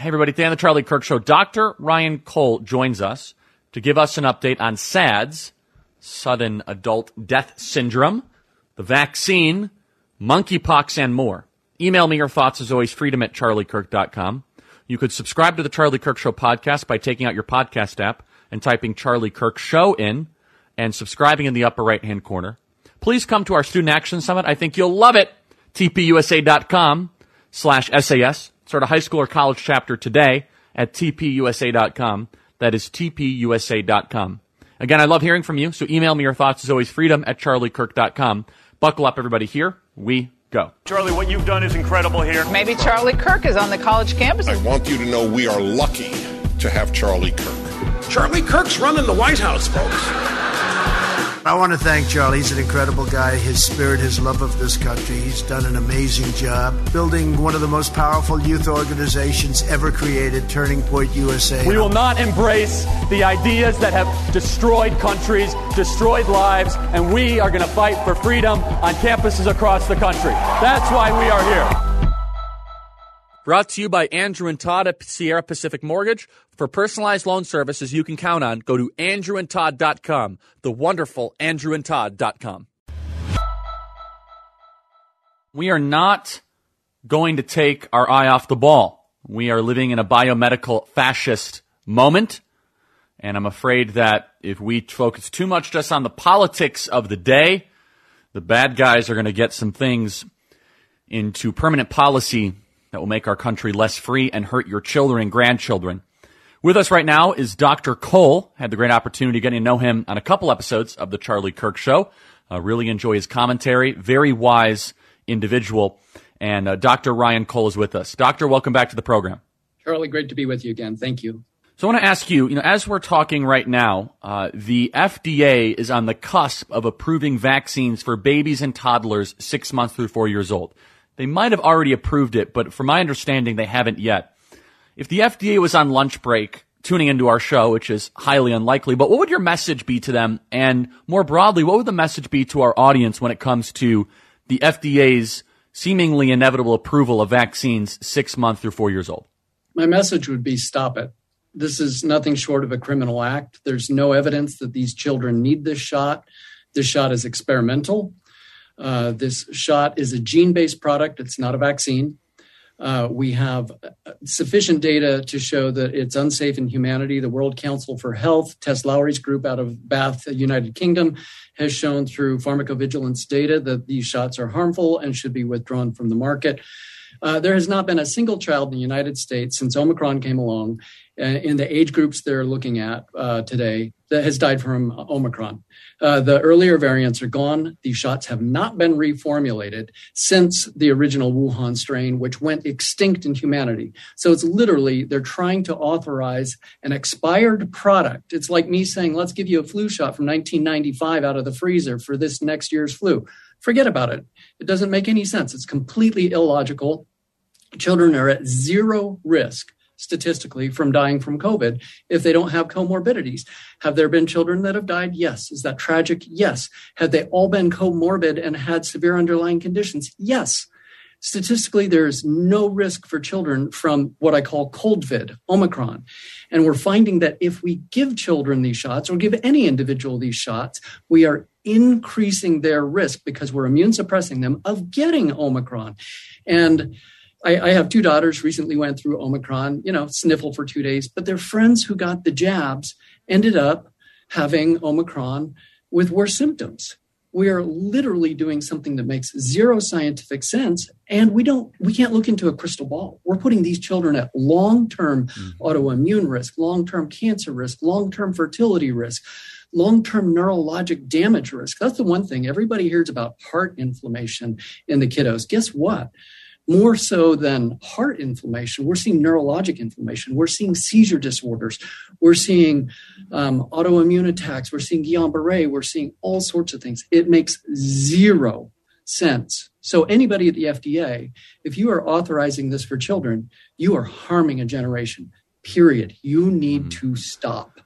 Hey, everybody. Today on the Charlie Kirk Show, Dr. Ryan Cole joins us to give us an update on SADS, sudden adult death syndrome, the vaccine, monkeypox, and more. Email me your thoughts, as always, freedom@charliekirk.com. You could subscribe to the Charlie Kirk Show podcast by taking out your podcast app and typing Charlie Kirk Show in and subscribing in the upper right-hand corner. Please come to our Student Action Summit. I think you'll love it. tpusa.com/SAS. Start a high school or college chapter today at tpusa.com. That is tpusa.com. Again, I love hearing from you, so email me your thoughts, as always, freedom@charliekirk.com. Buckle up, everybody. Here we go. Charlie, what you've done is incredible here. Maybe Charlie Kirk is on the college campus. I want you to know we are lucky to have Charlie Kirk. Charlie Kirk's running the White House, folks. I want to thank Charlie. He's an incredible guy. His spirit, his love of this country. He's done an amazing job building one of the most powerful youth organizations ever created, Turning Point USA. We will not embrace the ideas that have destroyed countries, destroyed lives, and we are going to fight for freedom on campuses across the country. That's why we are here. Brought to you by Andrew and Todd at Sierra Pacific Mortgage. For personalized loan services you can count on, go to andrewandtodd.com, the wonderful andrewandtodd.com. We are not going to take our eye off the ball. We are living in a biomedical fascist moment, and I'm afraid that if we focus too much just on the politics of the day, the bad guys are going to get some things into permanent policy that will make our country less free and hurt your children and grandchildren. With us right now is Dr. Cole. Had the great opportunity of getting to know him on a couple episodes of the Charlie Kirk Show. Really enjoy his commentary. Very wise individual. And Dr. Ryan Cole is with us. Doctor, welcome back to the program. Charlie, great to be with you again. Thank you. So I want to ask you, as we're talking right now, the FDA is on the cusp of approving vaccines for babies and toddlers 6 months through 4 years old. They might have already approved it, but from my understanding, they haven't yet. If the FDA was on lunch break tuning into our show, which is highly unlikely, but what would your message be to them? And more broadly, what would the message be to our audience when it comes to the FDA's seemingly inevitable approval of vaccines 6 months through 4 years old? My message would be stop it. This is nothing short of a criminal act. There's no evidence that these children need this shot. This shot is experimental. This shot is a gene-based product. It's not a vaccine. We have sufficient data to show that it's unsafe in humanity. The World Council for Health, Tess Lowry's group out of Bath, United Kingdom, has shown through pharmacovigilance data that these shots are harmful and should be withdrawn from the market. There has not been a single child in the United States since Omicron came along in the age groups they're looking at today that has died from Omicron. The earlier variants are gone. These shots have not been reformulated since the original Wuhan strain, which went extinct in humanity. So it's literally, they're trying to authorize an expired product. It's like me saying, let's give you a flu shot from 1995 out of the freezer for this next year's flu. Forget about it. It doesn't make any sense. It's completely illogical. Children are at zero risk statistically from dying from COVID if they don't have comorbidities. Have there been children that have died? Yes. Is that tragic? Yes. Have they all been comorbid and had severe underlying conditions? Yes. Statistically, there's no risk for children from what I call cold-vid, Omicron. And we're finding that if we give children these shots or give any individual these shots, we are increasing their risk because we're immune suppressing them of getting Omicron. And I have two daughters recently went through Omicron, sniffle for 2 days, but their friends who got the jabs ended up having Omicron with worse symptoms. We are literally doing something that makes zero scientific sense, and we can't look into a crystal ball. We're putting these children at long-term autoimmune risk, long-term cancer risk, long-term fertility risk, long-term neurologic damage risk. That's the one thing. Everybody hears about heart inflammation in the kiddos. Guess what? More so than heart inflammation, we're seeing neurologic inflammation. We're seeing seizure disorders. We're seeing autoimmune attacks. We're seeing Guillain-Barré. We're seeing all sorts of things. It makes zero sense. So anybody at the FDA, if you are authorizing this for children, you are harming a generation, period. You need to stop.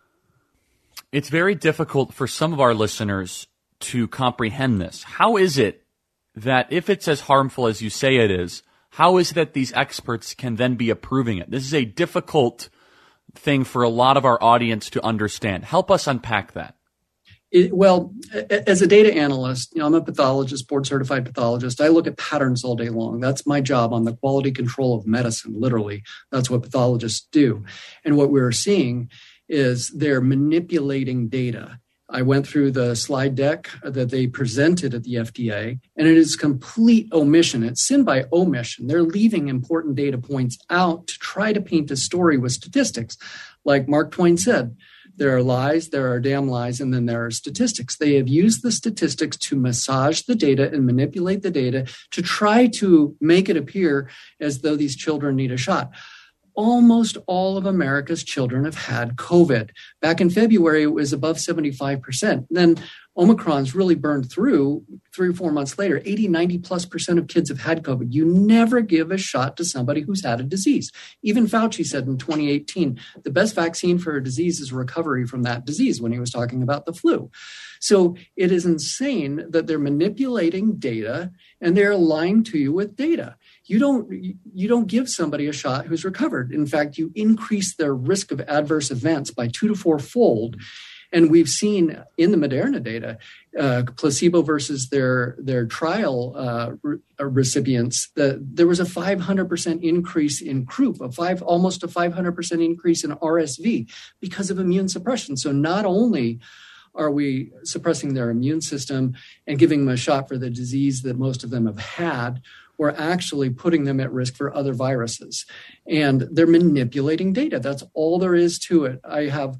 It's very difficult for some of our listeners to comprehend this. How is it that if it's as harmful as you say it is, how is it that these experts can then be approving it? This is a difficult thing for a lot of our audience to understand. Help us unpack that. Well, as a data analyst, I'm a pathologist, board certified pathologist. I look at patterns all day long. That's my job on the quality control of medicine. Literally, that's what pathologists do. And what we're seeing is they're manipulating data. I went through the slide deck that they presented at the FDA, and it is complete omission. It's sin by omission. They're leaving important data points out to try to paint a story with statistics. Like Mark Twain said, there are lies, there are damn lies, and then there are statistics. They have used the statistics to massage the data and manipulate the data to try to make it appear as though these children need a shot. Almost all of America's children have had COVID. Back in February, it was above 75%. Then Omicron's really burned through 3 or 4 months later. 80, 90+% of kids have had COVID. You never give a shot to somebody who's had a disease. Even Fauci said in 2018, the best vaccine for a disease is recovery from that disease when he was talking about the flu. So it is insane that they're manipulating data and they're lying to you with data. You don't give somebody a shot who's recovered. In fact, you increase their risk of adverse events by 2 to 4-fold. And we've seen in the Moderna data, placebo versus their trial recipients, that there was a 500% increase in croup, almost a 500% increase in RSV because of immune suppression. So not only are we suppressing their immune system and giving them a shot for the disease that most of them have had, we're actually putting them at risk for other viruses. And they're manipulating data. That's all there is to it. I have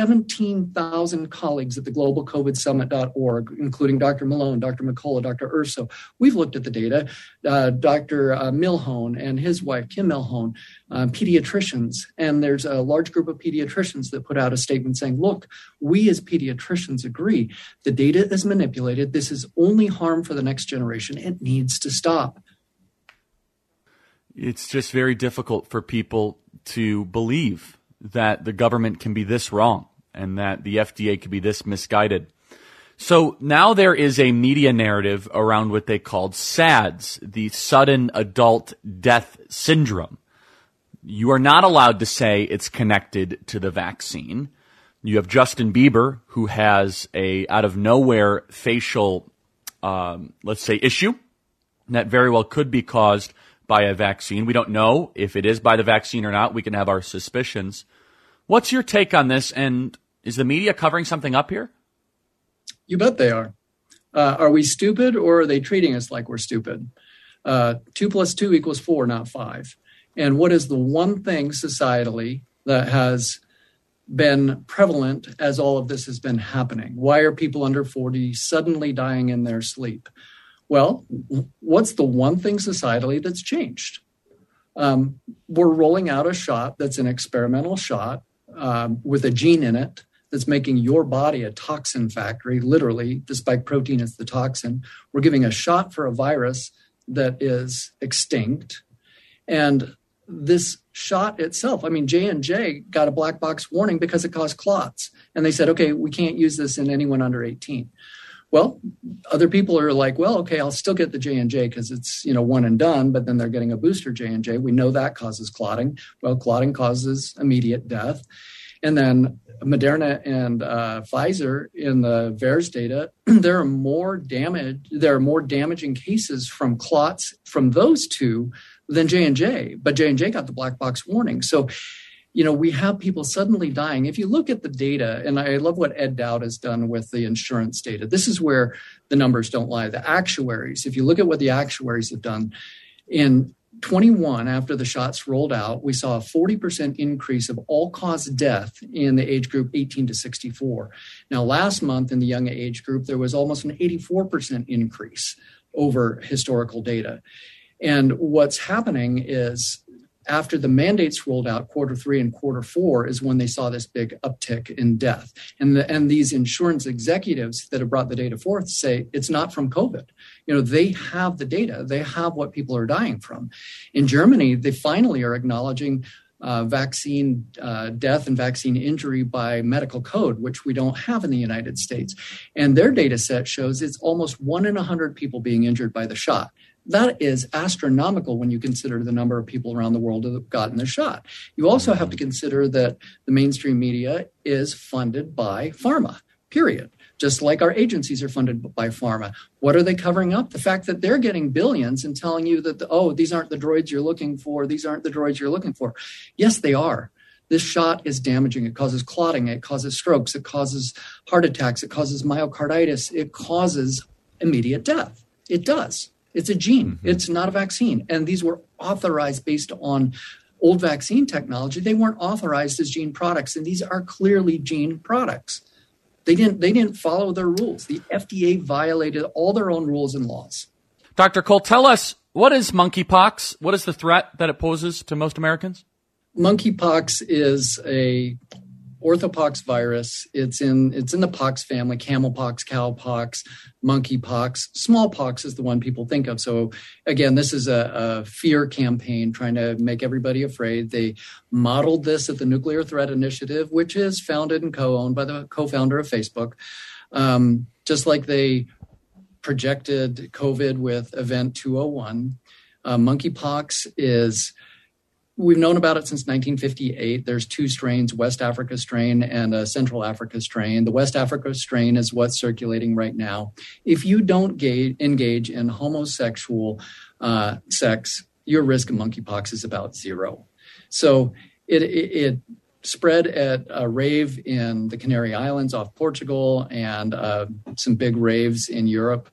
17,000 colleagues at the globalcovidsummit.org, including Dr. Malone, Dr. McCullough, Dr. Urso. We've looked at the data. Dr. Milhone and his wife, Kim Milhone, pediatricians. And there's a large group of pediatricians that put out a statement saying, look, we as pediatricians agree the data is manipulated. This is only harm for the next generation. It needs to stop. It's just very difficult for people to believe that the government can be this wrong and that the FDA can be this misguided. So now there is a media narrative around what they called SADS, the sudden adult death syndrome. You are not allowed to say it's connected to the vaccine. You have Justin Bieber, who has a out of nowhere facial, let's say, issue that very well could be caused by a vaccine. We don't know if it is by the vaccine or not. We can have our suspicions. What's your take on this? And is the media covering something up here? You bet they are. Are we stupid, or are they treating us like we're stupid? 2 + 2 = 4, not 5. And what is the one thing societally that has been prevalent as all of this has been happening? Why are people under 40 suddenly dying in their sleep? Well, what's the one thing societally that's changed? We're rolling out a shot that's an experimental shot with a gene in it that's making your body a toxin factory. Literally, the spike protein is the toxin. We're giving a shot for a virus that is extinct. And this shot itself, J&J got a black box warning because it caused clots. And they said, okay, we can't use this in anyone under 18. Well, other people are like, well, okay, I'll still get the J&J because it's, one and done, but then they're getting a booster J&J. We know that causes clotting. Well, clotting causes immediate death. And then Moderna and Pfizer in the VAERS data, there are more damaging cases from clots from those two than J&J, but J&J got the black box warning. So, we have people suddenly dying. If you look at the data, and I love what Ed Dowd has done with the insurance data, this is where the numbers don't lie. The actuaries, if you look at what the actuaries have done, in 21, after the shots rolled out, we saw a 40% increase of all-cause death in the age group 18 to 64. Now, last month in the young age group, there was almost an 84% increase over historical data. And what's happening is, after the mandates rolled out, Q3 and Q4 is when they saw this big uptick in death. And these insurance executives that have brought the data forth say it's not from COVID. They have the data. They have what people are dying from. In Germany, they finally are acknowledging vaccine death and vaccine injury by medical code, which we don't have in the United States. And their data set shows it's almost 1 in 100 people being injured by the shot. That is astronomical when you consider the number of people around the world that have gotten the shot. You also have to consider that the mainstream media is funded by pharma, period. Just like our agencies are funded by pharma. What are they covering up? The fact that they're getting billions and telling you that, these aren't the droids you're looking for. These aren't the droids you're looking for. Yes, they are. This shot is damaging. It causes clotting. It causes strokes. It causes heart attacks. It causes myocarditis. It causes immediate death. It does. It's a gene. It's not a vaccine. And these were authorized based on old vaccine technology. They weren't authorized as gene products. And these are clearly gene products. They didn't follow their rules. The FDA violated all their own rules and laws. Dr. Cole, tell us, what is monkeypox? What is the threat that it poses to most Americans? Monkeypox is a orthopox virus. It's in the pox family: camelpox, cowpox, monkeypox. Smallpox is the one people think of. So again, this is a fear campaign trying to make everybody afraid. They modeled this at the Nuclear Threat Initiative, which is founded and co-owned by the co-founder of Facebook. Just like they projected COVID with Event 201, monkeypox is... We've known about it since 1958. There's two strains, West Africa strain and a Central Africa strain. The West Africa strain is what's circulating right now. If you don't engage in homosexual sex, your risk of monkeypox is about zero. So it spread at a rave in the Canary Islands off Portugal and some big raves in Europe.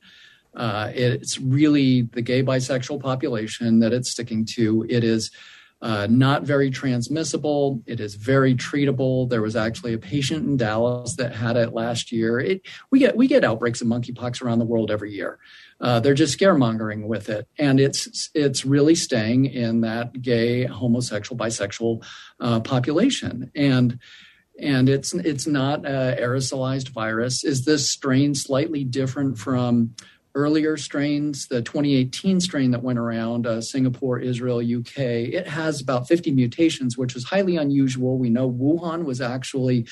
It's really the gay bisexual population that it's sticking to. It is not very transmissible. It is very treatable. There was actually a patient in Dallas that had it last year. We get outbreaks of monkeypox around the world every year. They're just scaremongering with it, and it's really staying in that gay, homosexual, bisexual population. And it's not an aerosolized virus. Is this strain slightly different from earlier strains? The 2018 strain that went around, Singapore, Israel, UK, it has about 50 mutations, which is highly unusual. We know Wuhan was actually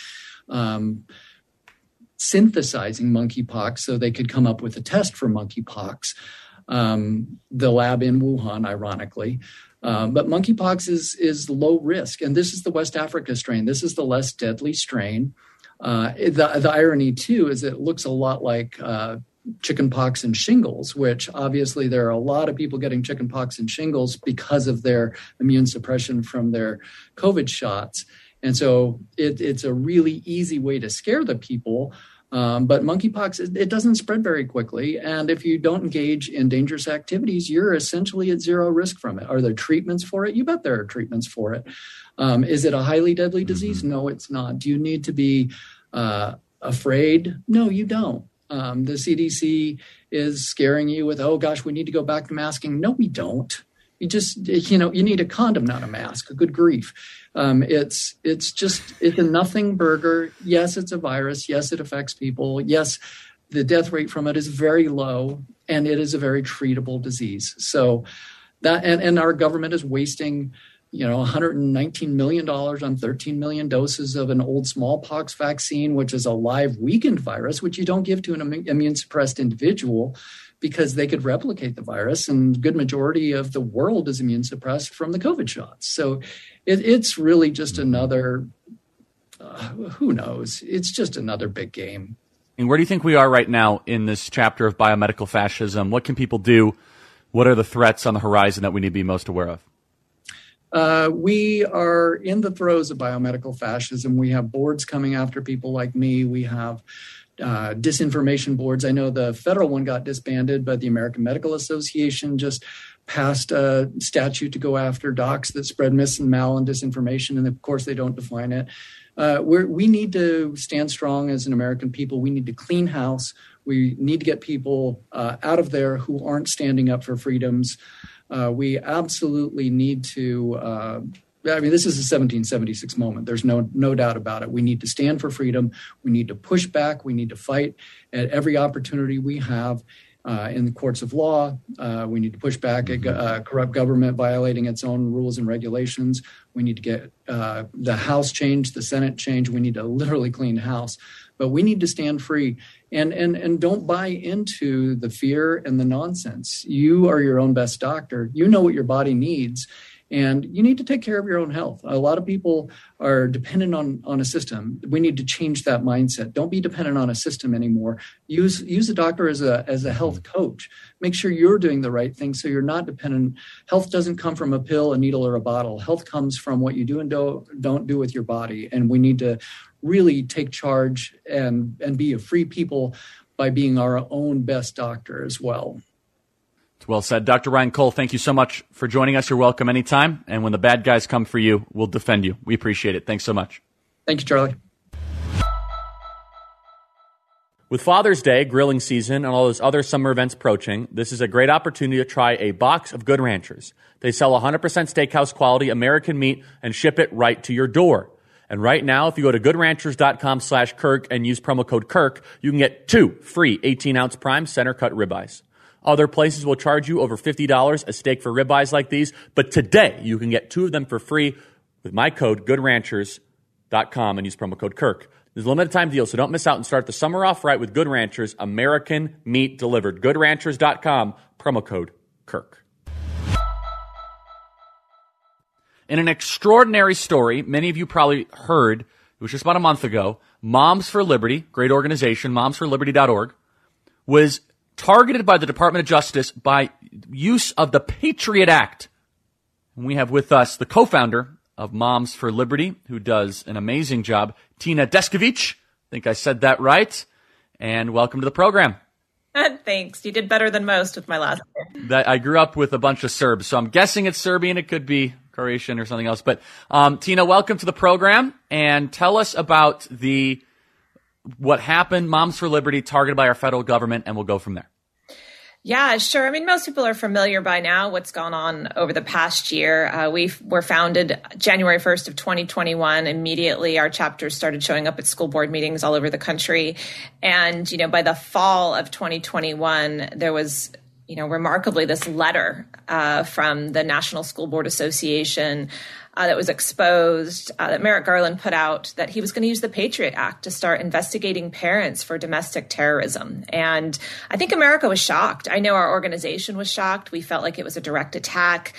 synthesizing monkeypox so they could come up with a test for monkeypox. The lab in Wuhan, ironically. But monkeypox is low risk. And this is the West Africa strain. This is the less deadly strain. The irony, too, is it looks a lot like chickenpox and shingles, which obviously there are a lot of people getting chickenpox and shingles because of their immune suppression from their COVID shots. And so it's a really easy way to scare the people. But monkeypox, it doesn't spread very quickly. And if you don't engage in dangerous activities, you're essentially at zero risk from it. Are there treatments for it? You bet there are treatments for it. Is it a highly deadly disease? No, it's not. Do you need to be afraid? No, you don't. The CDC is scaring you with, oh gosh, we need to go back to masking. No, we don't. You just, you need a condom, not a mask. Good grief. It's a nothing burger. Yes, it's a virus. Yes, it affects people. Yes, the death rate from it is very low, and it is a very treatable disease. So that, and our government is wasting, $119 million on 13 million doses of an old smallpox vaccine, which is a live weakened virus, which you don't give to an immune suppressed individual because they could replicate the virus. And good majority of the world is immune suppressed from the COVID shots. So it's really just another, who knows? It's just another big game. And where do you think we are right now in this chapter of biomedical fascism? What can people do? What are the threats on the horizon that we need to be most aware of? We are in the throes of biomedical fascism. We have boards coming after people like me. We have disinformation boards. I know the federal one got disbanded, but the American Medical Association just passed a statute to go after docs that spread mis and mal and disinformation. And of course, they don't define it. We need to stand strong as an American people. We need to clean house. We need to get people out of there who aren't standing up for freedoms. We absolutely need to, this is a 1776 moment. There's no doubt about it. We need to stand for freedom. We need to push back. We need to fight at every opportunity we have in the courts of law. We need to push back at corrupt government violating its own rules and regulations. We need to get the House changed, the Senate changed. We need to literally clean the house. but we need to stand free and don't buy into the fear and the nonsense. You are your own best doctor. You know what your body needs. And you need to take care of your own health. A lot of people are dependent on a system. We need to change that mindset. Don't be dependent on a system anymore. Use a doctor as a health coach. Make sure you're doing the right thing so you're not dependent. Health doesn't come from a pill, a needle, or a bottle. Health comes from what you do and don't do with your body. And we need to really take charge and be a free people by being our own best doctor as well. Well said. Dr. Ryan Cole, thank you so much for joining us. You're welcome anytime. And when the bad guys come for you, we'll defend you. We appreciate it. Thanks so much. Thank you, Charlie. With Father's Day, grilling season, and all those other summer events approaching, this is a great opportunity to try a box of Good Ranchers. They sell 100% steakhouse quality American meat and ship it right to your door. And right now, if you go to goodranchers.com/Kirk and use promo code Kirk, you can get 2 free 18-ounce prime center cut ribeyes. Other places will charge you over $50 a steak for ribeyes like these, but today you can get 2 of them for free with my code goodranchers.com and use promo code Kirk. There's a limited time deal, so don't miss out and start the summer off right with Good Ranchers, American meat delivered. Goodranchers.com, promo code Kirk. In an extraordinary story, many of you probably heard, it was just about a month ago, Moms for Liberty, great organization, momsforliberty.org, was targeted by the Department of Justice by use of the Patriot Act. And we have with us the co-founder of Moms for Liberty, who does an amazing job, Tina Descovich. I think I said that right. And welcome to the program. Thanks. You did better than most with my last name. I grew up with a bunch of Serbs, so I'm guessing it's Serbian. It could be Croatian or something else. But Tina, welcome to the program. And tell us about what happened, Moms for Liberty, targeted by our federal government, and we'll go from there. Yeah, sure. I mean, most people are familiar by now what's gone on over the past year. We were founded January 1st of 2021. Immediately, our chapters started showing up at school board meetings all over the country. And, by the fall of 2021, there was, remarkably this letter from the National School Board Association that was exposed, that Merrick Garland put out, that he was going to use the Patriot Act to start investigating parents for domestic terrorism. And I think America was shocked. I know our organization was shocked. We felt like it was a direct attack.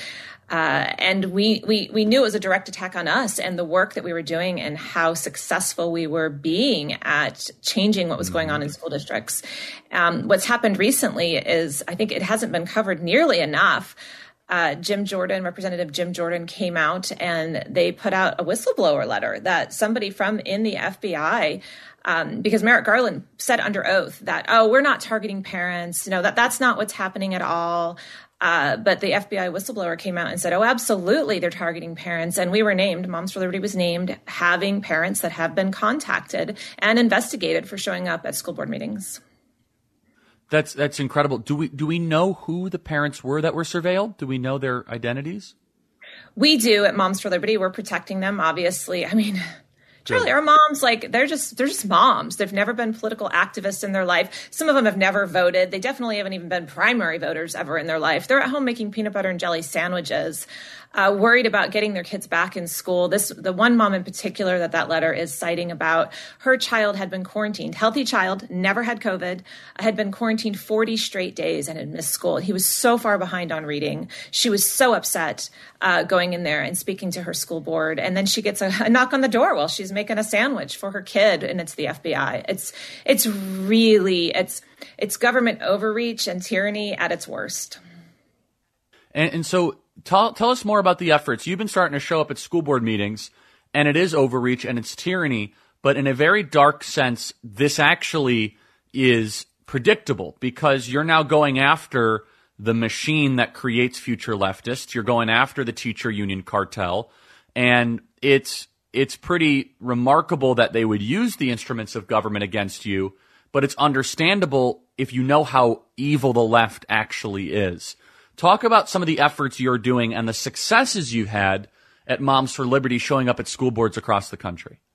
And we knew it was a direct attack on us and the work that we were doing and how successful we were being at changing what was going on in school districts. What's happened recently is, I think it hasn't been covered nearly enough. Representative Jim Jordan came out and they put out a whistleblower letter that somebody from in the FBI, because Merrick Garland said under oath that, we're not targeting parents, that's not what's happening at all. But the FBI whistleblower came out and said, absolutely, they're targeting parents. And we were named, Moms for Liberty was named, having parents that have been contacted and investigated for showing up at school board meetings. That's incredible. Do we know who the parents were that were surveilled? Do we know their identities? We do at Moms for Liberty. We're protecting them, obviously. I mean, Charlie, our moms, they're just moms. They've never been political activists in their life. Some of them have never voted. They definitely haven't even been primary voters ever in their life. They're at home making peanut butter and jelly sandwiches, worried about getting their kids back in school. The one mom in particular that letter is citing about, her child had been quarantined. Healthy child, never had COVID, had been quarantined 40 straight days and had missed school. He was so far behind on reading. She was so upset going in there and speaking to her school board. And then she gets a knock on the door while she's making a sandwich for her kid, and it's the FBI. It's government overreach and tyranny at its worst. And so tell us more about the efforts. You've been starting to show up at school board meetings, and it is overreach and it's tyranny, but in a very dark sense, this actually is predictable because you're now going after the machine that creates future leftists. You're going after the teacher union cartel, and it's pretty remarkable that they would use the instruments of government against you, but it's understandable if you know how evil the left actually is. Talk about some of the efforts you're doing and the successes you've had at Moms for Liberty showing up at school boards across the country.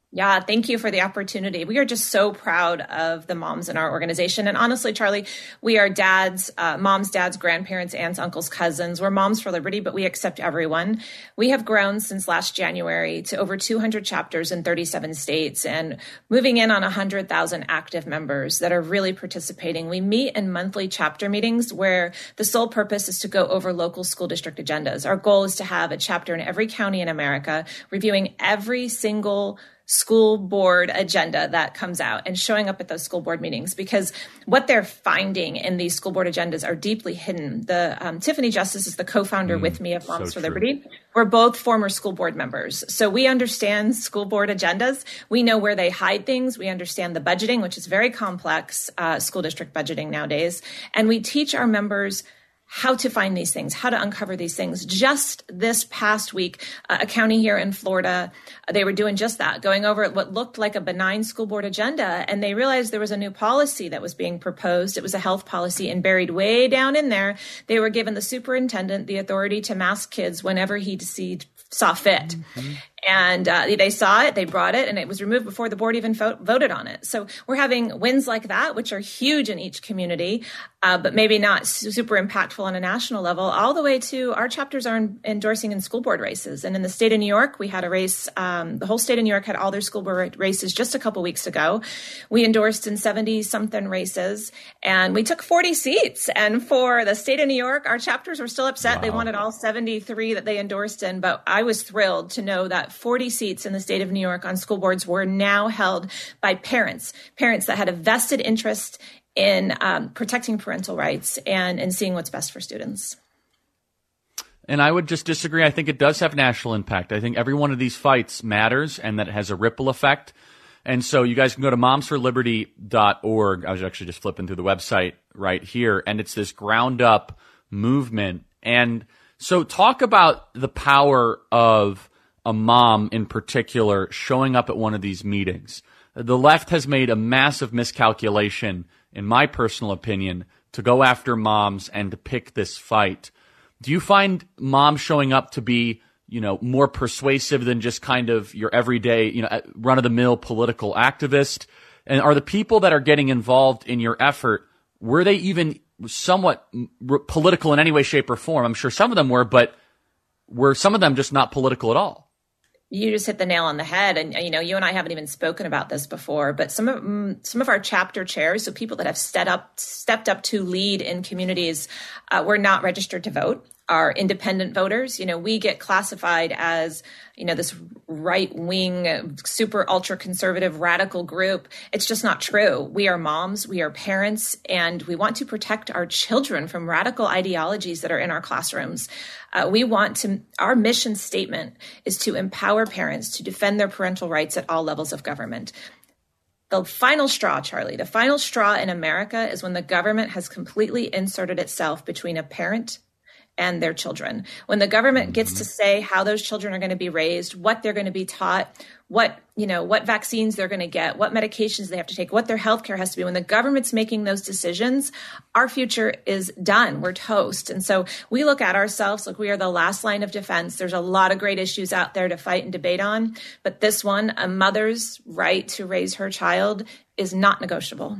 Yeah, thank you for the opportunity. We are just so proud of the moms in our organization. And honestly, Charlie, we are dads, moms, dads, grandparents, aunts, uncles, cousins. We're Moms for Liberty, but we accept everyone. We have grown since last January to over 200 chapters in 37 states and moving in on 100,000 active members that are really participating. We meet in monthly chapter meetings where the sole purpose is to go over local school district agendas. Our goal is to have a chapter in every county in America reviewing every single school board agenda that comes out and showing up at those school board meetings, because what they're finding in these school board agendas are deeply hidden. Tiffany Justice is the co-founder with me of Moms for Liberty. We're both former school board members. So we understand school board agendas. We know where they hide things. We understand the budgeting, which is very complex, school district budgeting nowadays. And we teach our members how to find these things, how to uncover these things. Just this past week, a county here in Florida, they were doing just that, going over what looked like a benign school board agenda, and they realized there was a new policy that was being proposed. It was a health policy, and buried way down in there, they were given the superintendent the authority to mask kids whenever he saw fit. Mm-hmm. And they saw it, they brought it, and it was removed before the board even voted on it. So we're having wins like that, which are huge in each community, but maybe not super impactful on a national level, all the way to our chapters are endorsing in school board races. And in the state of New York, we had a race. The whole state of New York had all their school board races just a couple weeks ago. We endorsed in 70-something races, and we took 40 seats. And for the state of New York, our chapters were still upset. Wow. They wanted all 73 that they endorsed in, but I was thrilled to know that 40 seats in the state of New York on school boards were now held by parents that had a vested interest in protecting parental rights and seeing what's best for students. And I would just disagree. I think it does have national impact. I think every one of these fights matters and that it has a ripple effect. And so you guys can go to momsforliberty.org. I was actually just flipping through the website right here, and it's this ground up movement. And so talk about the power of a mom in particular showing up at one of these meetings. The left has made a massive miscalculation, in my personal opinion, to go after moms and to pick this fight. Do you find moms showing up to be, more persuasive than just kind of your everyday, run-of-the-mill political activist? And are the people that are getting involved in your effort, were they even somewhat political in any way, shape, or form? I'm sure some of them were, but were some of them just not political at all? You just hit the nail on the head. And, you and I haven't even spoken about this before, but some of our chapter chairs, so people that have stepped up to lead in communities, were not registered to vote, are independent voters. We get classified as, this right-wing, super ultra-conservative radical group. It's just not true. We are moms, we are parents, and we want to protect our children from radical ideologies that are in our classrooms. Our mission statement is to empower parents to defend their parental rights at all levels of government. The final straw, Charlie, the final straw in America is when the government has completely inserted itself between a parent and their children. When the government gets to say how those children are going to be raised, what they're going to be taught, what vaccines they're going to get, what medications they have to take, what their healthcare has to be. When the government's making those decisions, our future is done. We're toast. And so we look at ourselves like we are the last line of defense. There's a lot of great issues out there to fight and debate on, but this one, a mother's right to raise her child, is not negotiable.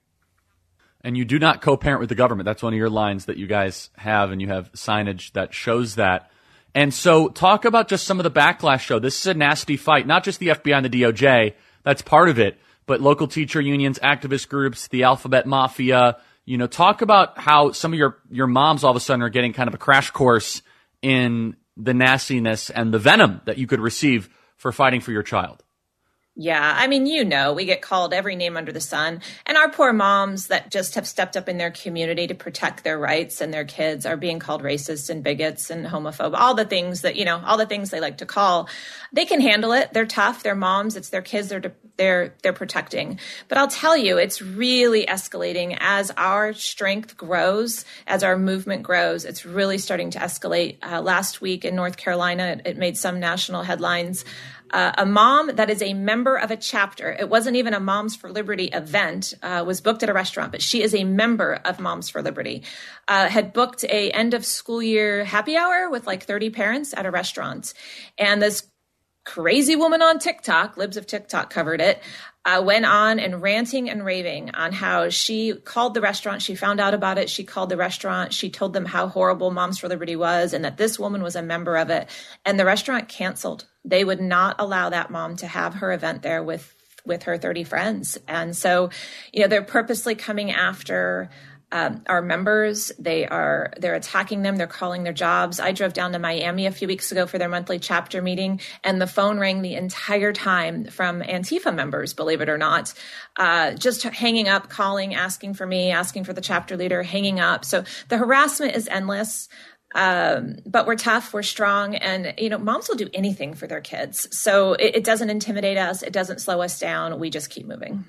And you do not co-parent with the government. That's one of your lines that you guys have, and you have signage that shows that. And so talk about just some of the backlash, though. This is a nasty fight, not just the FBI and the DOJ. That's part of it. But local teacher unions, activist groups, the alphabet mafia. Talk about how some of your moms all of a sudden are getting kind of a crash course in the nastiness and the venom that you could receive for fighting for your child. Yeah, we get called every name under the sun. And our poor moms that just have stepped up in their community to protect their rights and their kids are being called racist and bigots and homophobe, all the things they like to call. They can handle it. They're tough. They're moms. It's their kids they're protecting. But I'll tell you, it's really escalating as our strength grows, as our movement grows. It's really starting to escalate. Last week in North Carolina, it made some national headlines. A mom that is a member of a chapter, it wasn't even a Moms for Liberty event, was booked at a restaurant, but she is a member of Moms for Liberty, had booked a end of school year happy hour with like 30 parents at a restaurant. And this crazy woman on TikTok, Libs of TikTok covered it, went on and ranting and raving on how she called the restaurant. She found out about it. She called the restaurant. She told them how horrible Moms for Liberty was and that this woman was a member of it. And the restaurant canceled. They would not allow that mom to have her event there with her 30 friends. And so, they're purposely coming after our members. They're attacking them. They're calling their jobs. I drove down to Miami a few weeks ago for their monthly chapter meeting, and the phone rang the entire time from Antifa members, believe it or not, just hanging up, calling, asking for me, asking for the chapter leader, hanging up. So the harassment is endless. But we're tough, we're strong, and, moms will do anything for their kids. So it doesn't intimidate us. It doesn't slow us down. We just keep moving.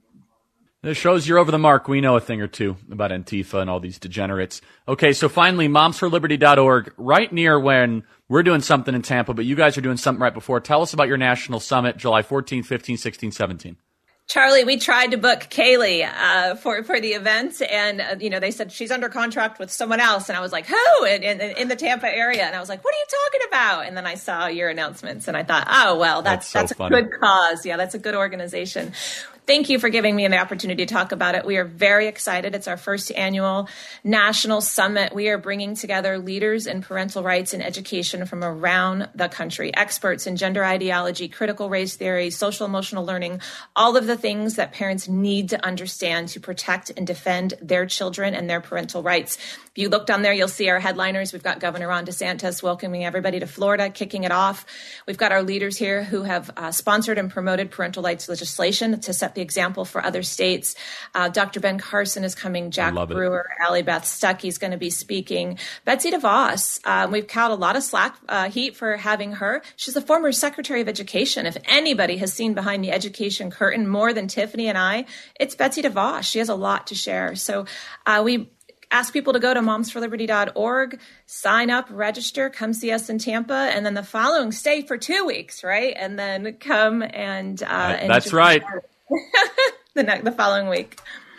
This shows you're over the mark. We know a thing or two about Antifa and all these degenerates. Okay, so finally, momsforliberty.org, right near when we're doing something in Tampa, but you guys are doing something right before. Tell us about your national summit, July 14, 15, 16, 17. Charlie, we tried to book Kaylee for the event, and they said she's under contract with someone else, and I was like, who? In the Tampa area, and I was like, what are you talking about? And then I saw your announcements, and I thought, oh well, that's a good cause. Yeah, that's a good organization. Thank you for giving me the opportunity to talk about it. We are very excited. It's our first annual national summit. We are bringing together leaders in parental rights and education from around the country, experts in gender ideology, critical race theory, social emotional learning, all of the things that parents need to understand to protect and defend their children and their parental rights. If you look down there, you'll see our headliners. We've got Governor Ron DeSantis welcoming everybody to Florida, kicking it off. We've got our leaders here who have sponsored and promoted parental rights legislation to set the example for other states. Dr. Ben Carson is coming. Jack Brewer, Allie Beth Stuckey's going to be speaking. Betsy DeVos, we've caught a lot of heat for having her. She's the former Secretary of Education. If anybody has seen behind the education curtain more than Tiffany and I, it's Betsy DeVos. She has a lot to share. So we ask people to go to momsforliberty.org, sign up, register, come see us in Tampa, and then the following stay for 2 weeks, right? And then come and that's right. the following week.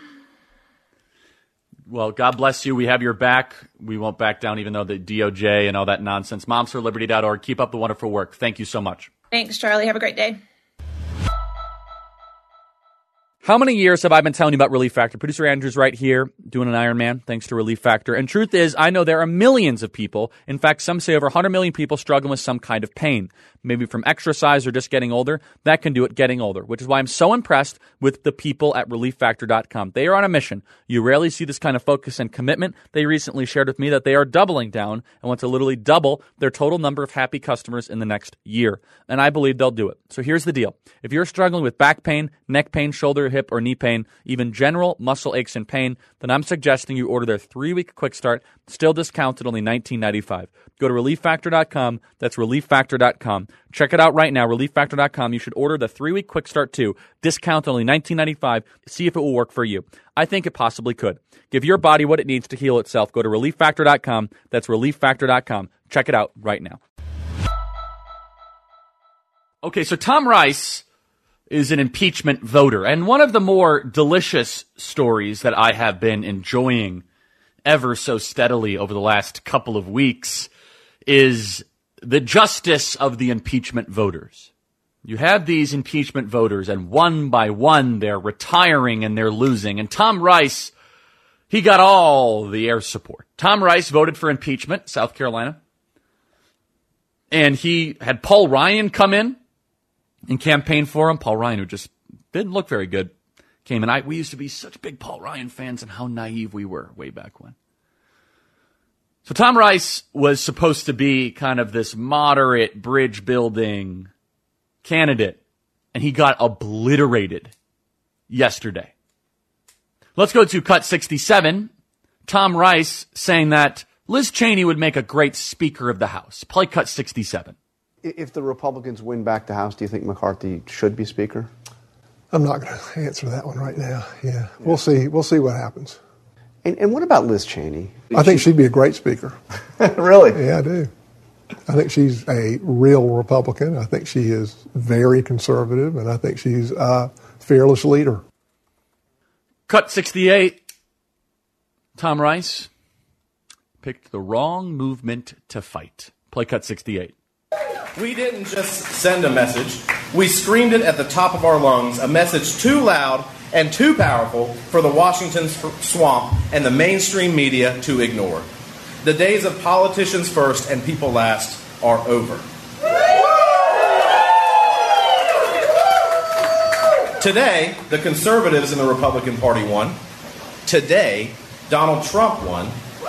Well, God bless you. We have your back. We won't back down, even though the DOJ and all that nonsense. momsforliberty.org. Keep up the wonderful work. Thank you so much. Thanks, Charlie. Have a great day. How many years have I been telling you about Relief Factor? Producer Andrew's right here doing an Ironman thanks to Relief Factor. And truth is, I know there are millions of people, in fact, some say over 100 million people struggling with some kind of pain. Maybe from exercise or just getting older. That can do it getting older, which is why I'm so impressed with the people at ReliefFactor.com. They are on a mission. You rarely see this kind of focus and commitment. They recently shared with me that they are doubling down and want to literally double their total number of happy customers in the next year. And I believe they'll do it. So here's the deal. If you're struggling with back pain, neck pain, shoulder, hip, or knee pain, even general muscle aches and pain, then I'm suggesting you order their 3-week quick start, still discounted only $19.95. Go to ReliefFactor.com. That's ReliefFactor.com. Check it out right now, ReliefFactor.com. You should order the 3-week quick start too. Discount only $19.95. See if it will work for you. I think it possibly could. Give your body what it needs to heal itself. Go to ReliefFactor.com. That's ReliefFactor.com. Check it out right now. Okay, so Tom Rice is an impeachment voter. And one of the more delicious stories that I have been enjoying ever so steadily over the last couple of weeks is the justice of the impeachment voters. You have these impeachment voters, and one by one, they're retiring and they're losing. And Tom Rice, he got all the air support. Tom Rice voted for impeachment, South Carolina. And he had Paul Ryan come in and campaign for him. Paul Ryan, who just didn't look very good, came in. We used to be such big Paul Ryan fans, and how naive we were way back when. So Tom Rice was supposed to be kind of this moderate bridge-building candidate, and he got obliterated yesterday. Let's go to Cut 67. Tom Rice saying that Liz Cheney would make a great Speaker of the House. Play Cut 67. If the Republicans win back the House, do you think McCarthy should be Speaker? I'm not going to answer that one right now. Yeah. We'll see. We'll see what happens. And what about Liz Cheney? I think she'd be a great Speaker. Really? Yeah, I do. I think she's a real Republican. I think she is very conservative, and I think she's a fearless leader. Cut 68. Tom Rice picked the wrong movement to fight. Play Cut 68. We didn't just send a message. We screamed it at the top of our lungs, a message too loud and too powerful for the Washington swamp and the mainstream media to ignore. The days of politicians first and people last are over. Today, the conservatives in the Republican Party won. Today, Donald Trump won.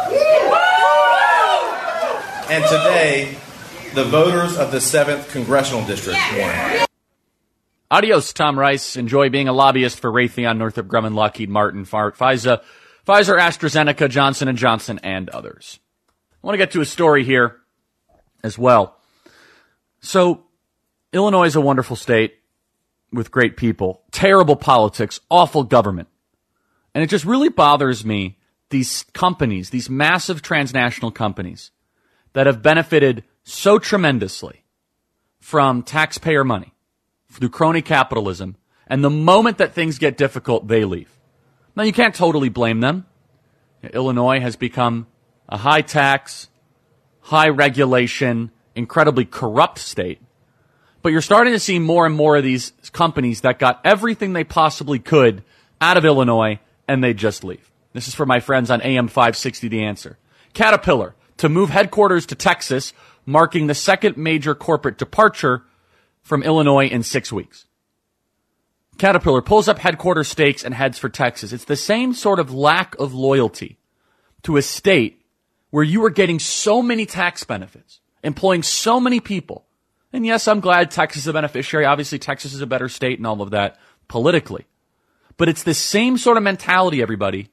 And today, the voters of the 7th Congressional District won. Adios, Tom Rice. Enjoy being a lobbyist for Raytheon, Northrop Grumman, Lockheed Martin, Pfizer, AstraZeneca, Johnson & Johnson, and others. I want to get to a story here as well. So, Illinois is a wonderful state with great people, terrible politics, awful government. And it just really bothers me, these companies, these massive transnational companies that have benefited so tremendously from taxpayer money, through crony capitalism, and the moment that things get difficult, they leave. Now, you can't totally blame them. Illinois has become a high tax, high regulation, incredibly corrupt state. But you're starting to see more and more of these companies that got everything they possibly could out of Illinois, and they just leave. This is for my friends on AM 560, The Answer. Caterpillar, to move headquarters to Texas, marking the second major corporate departure from Illinois in 6 weeks. Caterpillar pulls up headquarters stakes and heads for Texas. It's the same sort of lack of loyalty to a state where you are getting so many tax benefits, employing so many people. And yes, I'm glad Texas is a beneficiary. Obviously, Texas is a better state and all of that politically. But it's the same sort of mentality, everybody,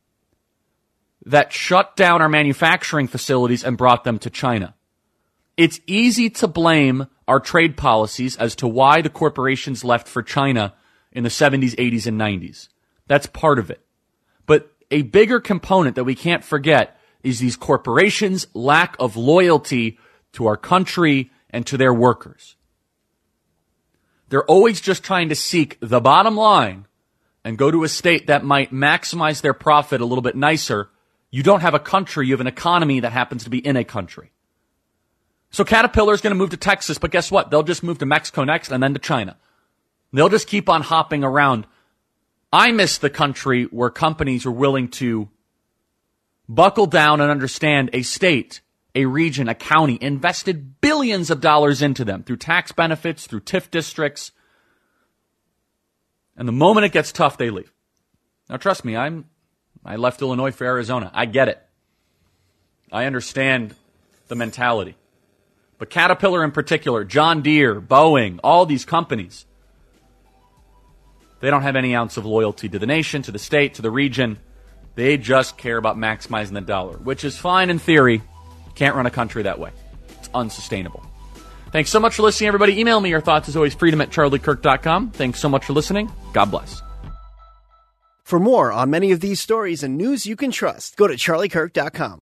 that shut down our manufacturing facilities and brought them to China. It's easy to blame our trade policies as to why the corporations left for China in the 70s, 80s, and 90s. That's part of it. But a bigger component that we can't forget is these corporations' lack of loyalty to our country and to their workers. They're always just trying to seek the bottom line and go to a state that might maximize their profit a little bit nicer. You don't have a country, you have an economy that happens to be in a country. So Caterpillar is going to move to Texas, but guess what? They'll just move to Mexico next and then to China. They'll just keep on hopping around. I miss the country where companies are willing to buckle down and understand a state, a region, a county, invested billions of dollars into them through tax benefits, through TIF districts. And the moment it gets tough, they leave. Now, trust me, I left Illinois for Arizona. I get it. I understand the mentality. But Caterpillar in particular, John Deere, Boeing, all these companies, they don't have any ounce of loyalty to the nation, to the state, to the region. They just care about maximizing the dollar, which is fine in theory. Can't run a country that way. It's unsustainable. Thanks so much for listening, everybody. Email me your thoughts, as always, freedom@charliekirk.com. Thanks so much for listening. God bless. For more on many of these stories and news you can trust, go to charliekirk.com.